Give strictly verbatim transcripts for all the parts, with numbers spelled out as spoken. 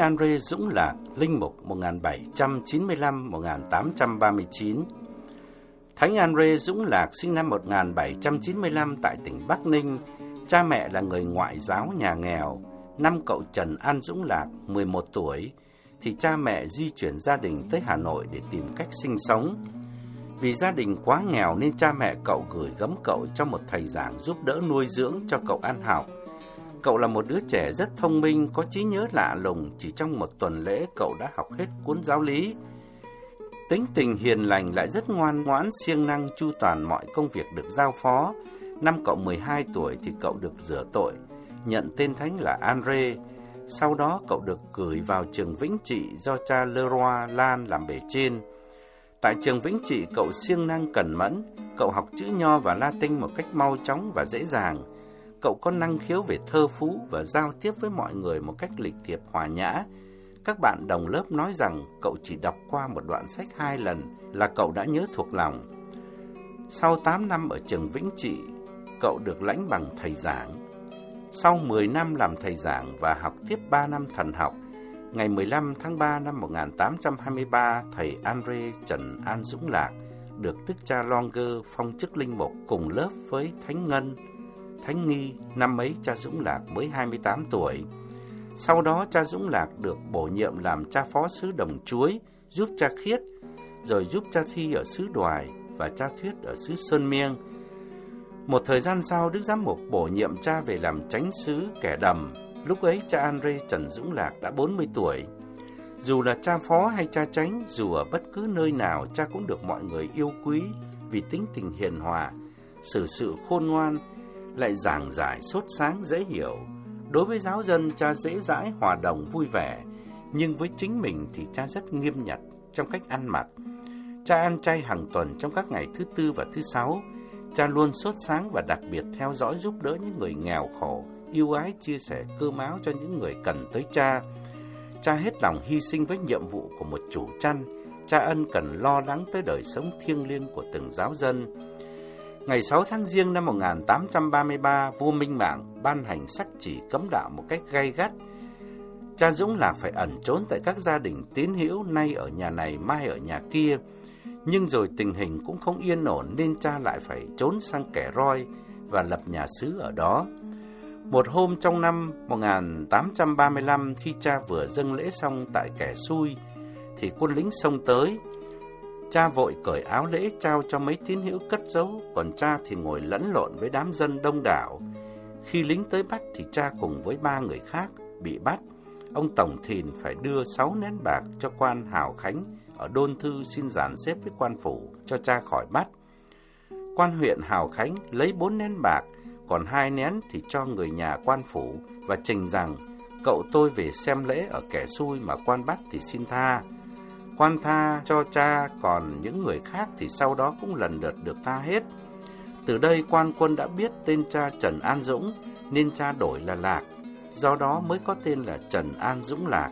Andre Dũng Lạc, linh mục một nghìn bảy trăm chín mươi lăm đến một nghìn tám trăm ba mươi chín. Thánh Andre Dũng Lạc sinh năm một nghìn bảy trăm chín mươi lăm tại tỉnh Bắc Ninh, cha mẹ là người ngoại giáo nhà nghèo. Năm cậu Trần An Dũng Lạc mười một tuổi thì cha mẹ di chuyển gia đình tới Hà Nội để tìm cách sinh sống. Vì gia đình quá nghèo nên cha mẹ cậu gửi gắm cậu cho một thầy giảng giúp đỡ nuôi dưỡng cho cậu ăn học. Cậu là một đứa trẻ rất thông minh, có trí nhớ lạ lùng, chỉ trong một tuần lễ cậu đã học hết cuốn giáo lý. Tính tình hiền lành lại rất ngoan ngoãn, siêng năng, chu toàn mọi công việc được giao phó. Năm cậu mười hai tuổi thì cậu được rửa tội, nhận tên thánh là Andre. Sau đó cậu được gửi vào trường Vĩnh Trị do cha Leroy Lan làm bề trên. Tại trường Vĩnh Trị cậu siêng năng cẩn mẫn, cậu học chữ Nho và Latin một cách mau chóng và dễ dàng. Cậu có năng khiếu về thơ phú và giao tiếp với mọi người một cách lịch thiệp hòa nhã. Các bạn đồng lớp nói rằng cậu chỉ đọc qua một đoạn sách hai lần là cậu đã nhớ thuộc lòng. Sau tám năm ở trường Vĩnh Trị, cậu được lãnh bằng thầy giảng. Sau mười năm làm thầy giảng và học tiếp ba năm thần học, ngày mười lăm tháng ba năm một nghìn tám trăm hai mươi ba, thầy Andre Trần An Dũng Lạc được Đức cha Longer phong chức linh mục cùng lớp với Thánh Ngân, Thánh Nghi. Năm ấy cha Dũng Lạc mới hai mươi tám tuổi. Sau đó cha Dũng Lạc được bổ nhiệm làm cha phó xứ Đồng Chuối, giúp cha Khiết, rồi giúp cha Thi ở xứ Đoài và cha Thuyết ở xứ Sơn Miêng. Một thời gian sau, Đức Giám mục bổ nhiệm cha về làm chánh xứ Kẻ Đầm. Lúc ấy cha Andre Trần Dũng Lạc đã bốn mươi tuổi. Dù là cha phó hay cha chánh, dù ở bất cứ nơi nào, cha cũng được mọi người yêu quý vì tính tình hiền hòa, xử sự khôn ngoan, lại giảng giải sốt sáng dễ hiểu. Đối với giáo dân, cha dễ dãi, hòa đồng, vui vẻ, nhưng với chính mình thì cha rất nghiêm nhặt trong cách ăn mặc. Cha ăn chay hàng tuần trong các ngày thứ Tư và thứ Sáu. Cha luôn sốt sáng và đặc biệt theo dõi giúp đỡ những người nghèo khổ, yêu ái chia sẻ cơm áo cho những người cần tới cha. Cha hết lòng hy sinh với nhiệm vụ của một chủ chăn. Cha ân cần lo lắng tới đời sống thiêng liêng của từng giáo dân. Ngày sáu tháng Giêng năm một nghìn tám trăm ba mươi ba, vua Minh Mạng ban hành sắc chỉ cấm đạo một cách gay gắt. Cha Dũng Lạc phải ẩn trốn tại các gia đình tín hữu, nay ở nhà này, mai ở nhà kia. Nhưng rồi tình hình cũng không yên ổn nên cha lại phải trốn sang Kẻ Roi và lập nhà xứ ở đó. Một hôm trong năm một nghìn tám trăm ba mươi lăm, khi cha vừa dâng lễ xong tại Kẻ Xui, thì quân lính xông tới. Cha vội cởi áo lễ trao cho mấy tín hữu cất giấu, còn cha thì ngồi lẫn lộn với đám dân đông đảo. Khi lính tới bắt thì cha cùng với ba người khác bị bắt. Ông Tổng Thìn phải đưa sáu nén bạc cho quan Hào Khánh ở Đôn Thư xin dàn xếp với quan phủ cho cha khỏi bắt. Quan huyện Hào Khánh lấy bốn nén bạc, còn hai nén thì cho người nhà quan phủ và trình rằng cậu tôi về xem lễ ở Kẻ Xui mà quan bắt thì xin tha. Quan tha cho cha, còn những người khác thì sau đó cũng lần lượt được tha hết. Từ đây quan quân đã biết tên cha Trần An Dũng nên cha đổi là Lạc, do đó mới có tên là Trần An Dũng Lạc.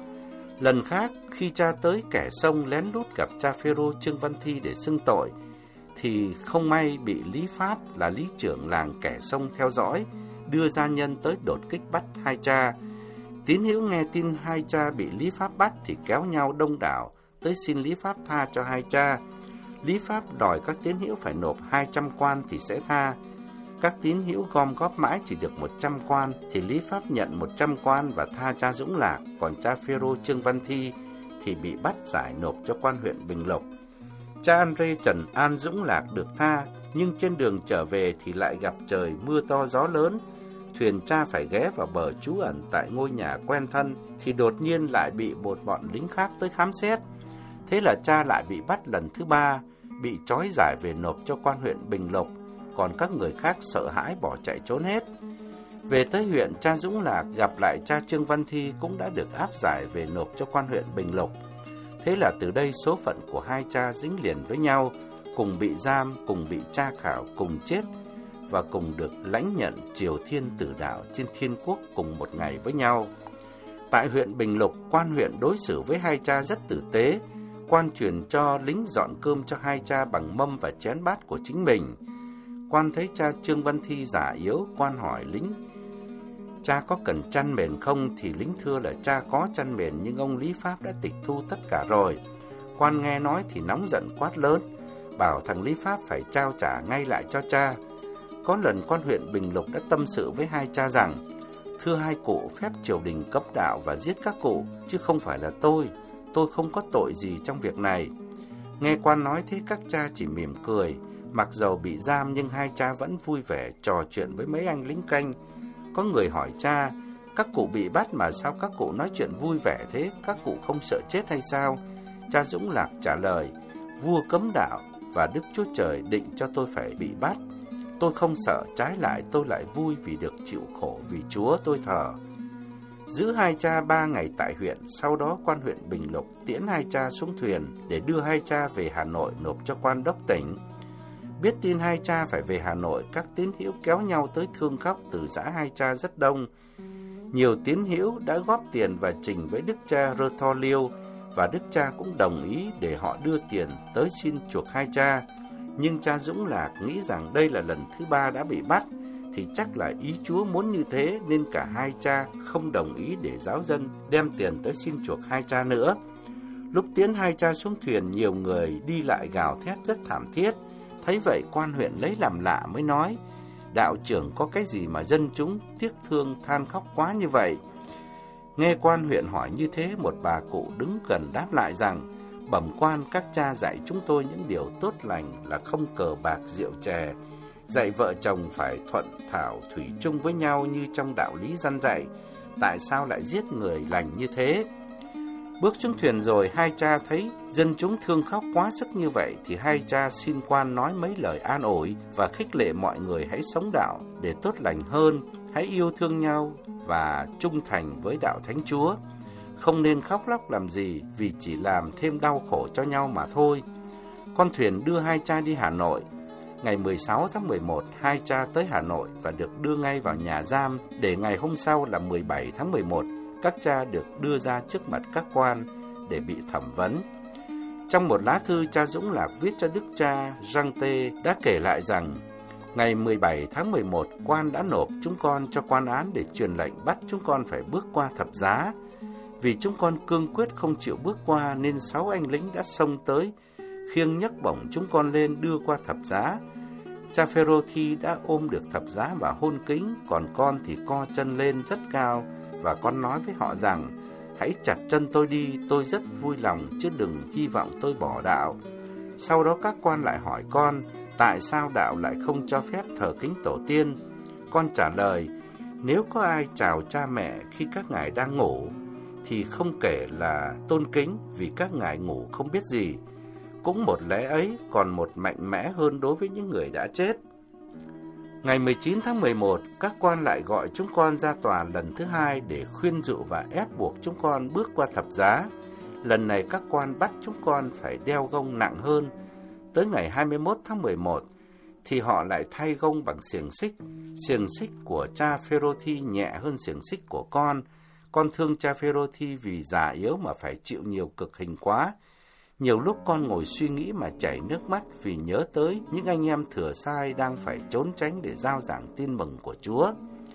Lần khác khi cha tới Kẻ Sông lén lút gặp cha Phêrô Trương Văn Thi để xưng tội thì không may bị Lý Pháp là lý trưởng làng Kẻ Sông theo dõi, đưa gia nhân tới đột kích bắt hai cha. Tín hữu nghe tin hai cha bị Lý Pháp bắt thì kéo nhau đông đảo tới xin Lý Pháp tha cho hai cha. Lý Pháp đòi các tín hữu phải nộp hai trăm quan thì sẽ tha. Các tín hữu gom góp mãi chỉ được một trăm quan thì Lý Pháp nhận một trăm quan và tha cha Dũng Lạc, còn cha Phêrô Trương Văn Thi thì bị bắt giải nộp cho quan huyện Bình Lục. Cha Andre Trần An Dũng Lạc được tha, nhưng trên đường trở về thì lại gặp trời mưa to gió lớn. Thuyền cha phải ghé vào bờ trú ẩn tại ngôi nhà quen thân thì đột nhiên lại bị một bọn lính khác tới khám xét. Thế là cha lại bị bắt lần thứ ba, bị trói giải về nộp cho quan huyện Bình Lục, còn các người khác sợ hãi bỏ chạy trốn hết. Về tới huyện, cha Dũng Lạc gặp lại cha Trương Văn Thi cũng đã được áp giải về nộp cho quan huyện Bình Lục. Thế là từ đây số phận của hai cha dính liền với nhau, cùng bị giam, cùng bị tra khảo, cùng chết và cùng được lãnh nhận triều thiên tử đạo trên thiên quốc cùng một ngày với nhau. Tại huyện Bình Lục, quan huyện đối xử với hai cha rất tử tế. Quan truyền cho lính dọn cơm cho hai cha bằng mâm và chén bát của chính mình. Quan thấy cha Trương Văn Thi già yếu, quan hỏi lính cha có cần chăn mền không? Thì lính thưa là cha có chăn mền, nhưng ông lý pháp đã tịch thu tất cả rồi. Quan nghe nói thì nóng giận quát lớn, bảo thằng lý pháp phải trao trả ngay lại cho cha. Có lần quan huyện Bình Lục đã tâm sự với hai cha rằng, thưa hai cụ, phép triều đình cấm đạo và giết các cụ, chứ không phải là tôi. Tôi không có tội gì trong việc này. Nghe quan nói thế, các cha chỉ mỉm cười. Mặc dầu bị giam nhưng hai cha vẫn vui vẻ trò chuyện với mấy anh lính canh. Có người hỏi cha, các cụ bị bắt mà sao các cụ nói chuyện vui vẻ thế? Các cụ không sợ chết hay sao? Cha Dũng Lạc trả lời, vua cấm đạo và Đức Chúa Trời định cho tôi phải bị bắt. Tôi không sợ, trái lại tôi lại vui vì được chịu khổ vì Chúa tôi thờ. Giữ hai cha ba ngày tại huyện, sau đó quan huyện Bình Lục tiễn hai cha xuống thuyền để đưa hai cha về Hà Nội nộp cho quan đốc tỉnh. Biết tin hai cha phải về Hà Nội, các tín hữu kéo nhau tới thương khóc từ giã hai cha rất đông. Nhiều tín hữu đã góp tiền và trình với đức cha Rơ Tho Liêu, và đức cha cũng đồng ý để họ đưa tiền tới xin chuộc hai cha. Nhưng cha Dũng Lạc nghĩ rằng đây là lần thứ ba đã bị bắt, thì chắc là ý Chúa muốn như thế, nên cả hai cha không đồng ý để giáo dân đem tiền tới xin chuộc hai cha nữa. Lúc tiến hai cha xuống thuyền, nhiều người đi lại gào thét rất thảm thiết. Thấy vậy, quan huyện lấy làm lạ mới nói, đạo trưởng có cái gì mà dân chúng tiếc thương than khóc quá như vậy? Nghe quan huyện hỏi như thế, một bà cụ đứng gần đáp lại rằng, bẩm quan, các cha dạy chúng tôi những điều tốt lành là không cờ bạc rượu chè, dạy vợ chồng phải thuận thảo thủy chung với nhau như trong đạo lý răn dạy. Tại sao lại giết người lành như thế? Bước xuống thuyền rồi, hai cha thấy dân chúng thương khóc quá sức như vậy, thì hai cha xin quan nói mấy lời an ủi và khích lệ mọi người hãy sống đạo để tốt lành hơn, hãy yêu thương nhau và trung thành với đạo Thánh Chúa. Không nên khóc lóc làm gì, vì chỉ làm thêm đau khổ cho nhau mà thôi. Con thuyền đưa hai cha đi Hà Nội. Ngày mười sáu tháng mười một, hai cha tới Hà Nội và được đưa ngay vào nhà giam, để ngày hôm sau là mười bảy tháng mười một, các cha được đưa ra trước mặt các quan để bị thẩm vấn. Trong một lá thư, cha Dũng Lạc viết cho đức cha Giang Tê đã kể lại rằng, ngày mười bảy tháng mười một, quan đã nộp chúng con cho quan án để truyền lệnh bắt chúng con phải bước qua thập giá. Vì chúng con cương quyết không chịu bước qua, nên sáu anh lính đã xông tới, khiêng nhấc bổng chúng con lên đưa qua thập giá. Cha Phêrô Thi đã ôm được thập giá và hôn kính, còn con thì co chân lên rất cao, và con nói với họ rằng, hãy chặt chân tôi đi, tôi rất vui lòng, chứ đừng hy vọng tôi bỏ đạo. Sau đó các quan lại hỏi con, tại sao đạo lại không cho phép thờ kính tổ tiên? Con trả lời, nếu có ai chào cha mẹ khi các ngài đang ngủ, thì không kể là tôn kính, vì các ngài ngủ không biết gì. Cũng một lẽ ấy còn một mạnh mẽ hơn đối với những người đã chết. Ngày mười chín tháng mười một, các quan lại gọi chúng con ra tòa lần thứ hai để khuyên dụ và ép buộc chúng con bước qua thập giá. Lần này các quan bắt chúng con phải đeo gông nặng hơn. Tới ngày hai mươi mốt tháng mười một, thì họ lại thay gông bằng xiềng xích. Xiềng xích của cha Phêrô Thi nhẹ hơn xiềng xích của con. Con thương cha Phêrô Thi vì già yếu mà phải chịu nhiều cực hình quá. Nhiều lúc con ngồi suy nghĩ mà chảy nước mắt vì nhớ tới những anh em thừa sai đang phải trốn tránh để rao giảng tin mừng của Chúa.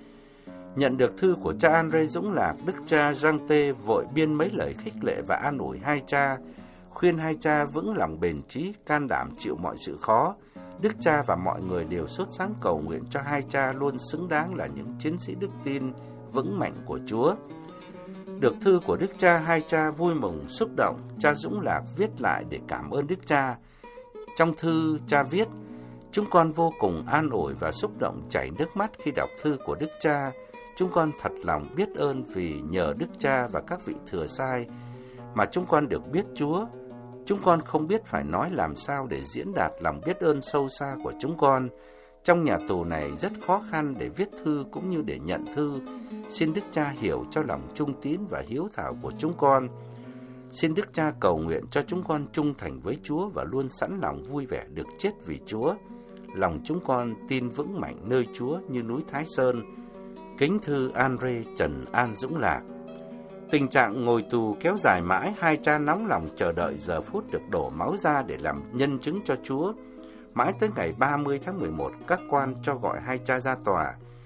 Nhận được thư của cha Andrê Dũng Lạc, đức cha Giang Tê vội biên mấy lời khích lệ và an ủi hai cha, khuyên hai cha vững lòng bền chí, can đảm chịu mọi sự khó. Đức cha và mọi người đều sốt sáng cầu nguyện cho hai cha luôn xứng đáng là những chiến sĩ đức tin vững mạnh của Chúa. Được thư của đức cha, hai cha vui mừng xúc động. Cha Dũng Lạc viết lại để cảm ơn đức cha. Trong thư, cha viết, chúng con vô cùng an ủi và xúc động chảy nước mắt khi đọc thư của đức cha. Chúng con thật lòng biết ơn vì nhờ đức cha và các vị thừa sai mà chúng con được biết Chúa. Chúng con không biết phải nói làm sao để diễn đạt lòng biết ơn sâu xa của chúng con. Trong nhà tù này rất khó khăn để viết thư cũng như để nhận thư. Xin Đức Cha hiểu cho lòng trung tín và hiếu thảo của chúng con. Xin Đức Cha cầu nguyện cho chúng con trung thành với Chúa và luôn sẵn lòng vui vẻ được chết vì Chúa. Lòng chúng con tin vững mạnh nơi Chúa như núi Thái Sơn. Kính thư Andrê Trần An Dũng Lạc. Tình trạng ngồi tù kéo dài mãi, hai cha nóng lòng chờ đợi giờ phút được đổ máu ra để làm nhân chứng cho Chúa. Mãi tới ngày ba mươi tháng mười một, các quan cho gọi hai cha ra tòa.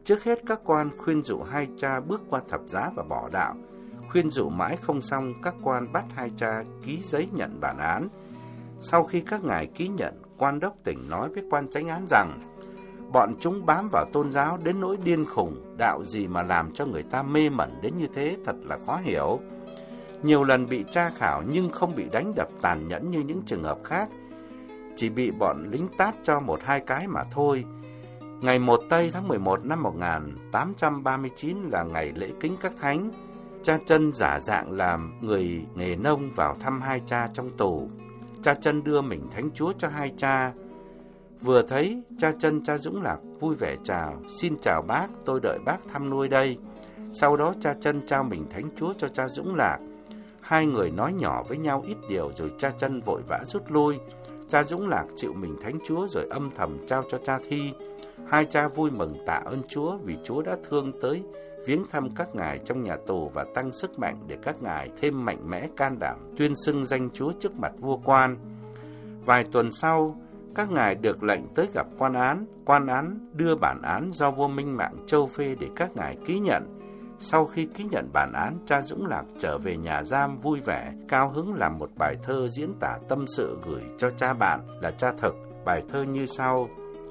Trước hết các quan khuyên dụ hai cha bước qua thập giá và bỏ đạo. Khuyên dụ mãi không xong, các quan bắt hai cha ký giấy nhận bản án. Sau khi các ngài ký nhận, quan đốc tỉnh nói với quan chánh án rằng bọn chúng bám vào tôn giáo đến nỗi điên khùng, đạo gì mà làm cho người ta mê mẩn đến như thế, thật là khó hiểu. Nhiều lần bị tra khảo nhưng không bị đánh đập tàn nhẫn như những trường hợp khác, chỉ bị bọn lính tát cho một hai cái mà thôi. Ngày một Tây tháng mười một năm một nghìn tám trăm ba mươi chín là ngày lễ kính các thánh. Cha Trân giả dạng làm người nghề nông vào thăm hai cha trong tù. Cha Trân đưa mình thánh chúa cho hai cha. Vừa thấy cha Trân, cha Dũng Lạc vui vẻ chào: "Xin chào bác, tôi đợi bác thăm nuôi đây." Sau đó cha Trân trao mình thánh chúa cho cha Dũng Lạc. Hai người nói nhỏ với nhau ít điều rồi cha Trân vội vã rút lui. Cha Dũng Lạc chịu mình thánh chúa rồi âm thầm trao cho cha Thi. Hai cha vui mừng tạ ơn Chúa vì Chúa đã thương tới viếng thăm các ngài trong nhà tù và tăng sức mạnh để các ngài thêm mạnh mẽ can đảm tuyên xưng danh Chúa trước mặt vua quan. Vài tuần sau, các ngài được lệnh tới gặp quan án. Quan án đưa bản án do vua Minh Mạng Châu phê để các ngài ký nhận. Sau khi ký nhận bản án, cha Dũng Lạc trở về nhà giam vui vẻ, cao hứng làm một bài thơ diễn tả tâm sự gửi cho cha bạn là cha Thực. Bài thơ như sau: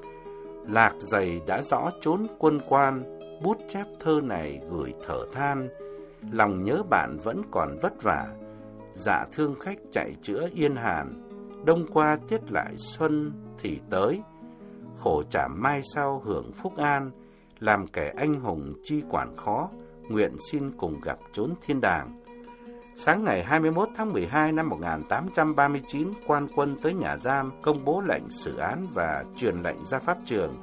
Lạc dày đã rõ trốn quân quan, bút chép thơ này gửi thở than. Lòng nhớ bạn vẫn còn vất vả, dạ thương khách chạy chữa yên hàn. Đông qua tiết lại xuân thì tới, khổ chảm mai sau hưởng phúc an. Làm kẻ anh hùng chi quản khó, nguyện xin cùng gặp chốn thiên đàng. Sáng ngày hai mươi mốt tháng mười hai năm một nghìn tám trăm ba mươi chín, quan quân tới nhà giam công bố lệnh xử án và truyền lệnh ra pháp trường.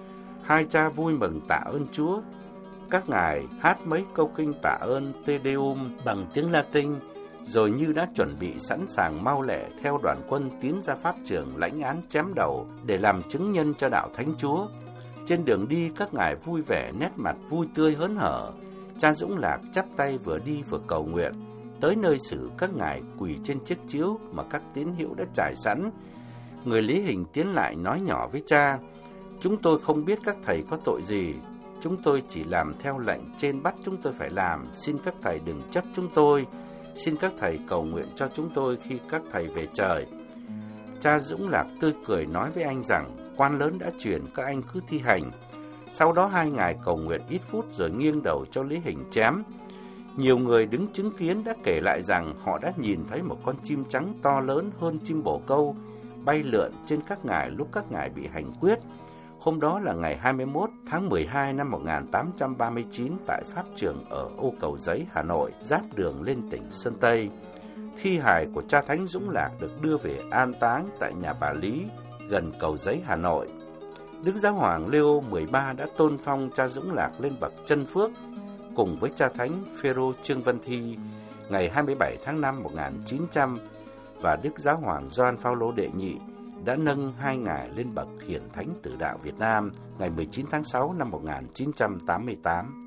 Hai cha vui mừng tạ ơn Chúa. Các ngài hát mấy câu kinh tạ ơn Te Deum bằng tiếng Latin, rồi như đã chuẩn bị sẵn sàng mau lẹ theo đoàn quân tiến ra pháp trường lãnh án chém đầu để làm chứng nhân cho đạo Thánh Chúa. Trên đường đi, các ngài vui vẻ, nét mặt vui tươi hớn hở. Cha Dũng Lạc chắp tay vừa đi vừa cầu nguyện. Tới nơi xử, các ngài quỳ trên chiếc chiếu mà các tín hữu đã trải sẵn. Người lý hình tiến lại nói nhỏ với cha: "Chúng tôi không biết các thầy có tội gì. Chúng tôi chỉ làm theo lệnh trên bắt chúng tôi phải làm. Xin các thầy đừng chấp chúng tôi. Xin các thầy cầu nguyện cho chúng tôi khi các thầy về trời." Cha Dũng Lạc tươi cười nói với anh rằng quan lớn đã truyền, các anh cứ thi hành. Sau đó hai ngài cầu nguyện ít phút rồi nghiêng đầu cho lý hình chém. Nhiều người đứng chứng kiến đã kể lại rằng họ đã nhìn thấy một con chim trắng to lớn hơn chim bồ câu bay lượn trên các ngài lúc các ngài bị hành quyết. Hôm đó là ngày hai mươi mốt tháng mười hai năm một nghìn tám trăm ba mươi chín tại pháp trường ở Ô Cầu Giấy, Hà Nội, giáp đường lên tỉnh Sơn Tây. Thi hài của cha Thánh Dũng Lạc được đưa về an táng tại nhà bà Lý, gần Cầu Giấy, Hà Nội. Đức Giáo hoàng Leo mười ba đã tôn phong cha Dũng Lạc lên bậc chân phước cùng với cha Thánh Phêrô Trương Văn Thi ngày hai mươi bảy tháng năm một nghìn chín trăm, và Đức Giáo hoàng Gioan Phaolô đệ nhị đã nâng hai ngài lên bậc hiển thánh tử đạo Việt Nam ngày mười chín tháng sáu năm một nghìn chín trăm tám mươi tám.